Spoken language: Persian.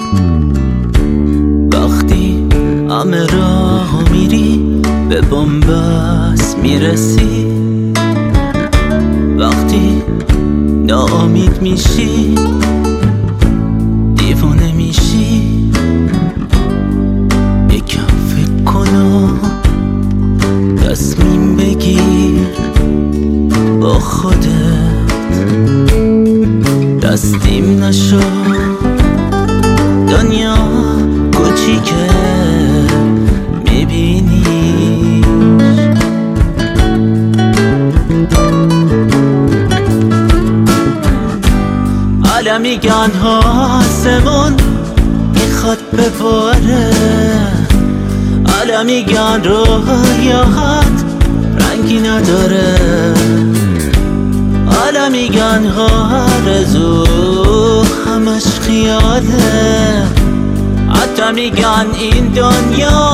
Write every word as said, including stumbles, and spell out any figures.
وقتی همه راه میری به بنبست میرسی، وقتی ناامید میشی دیوانه میشی، یکم فکر کن و تصمیم بگیر با خودت، دستیم نشو دنیا کوچیکه میبینیش. حالا میگن آسمون میخواد بباره، حالا میگن رویات رنگی نداره، حالا میگن آرزو همش خیاله، حتی میگن این دنیا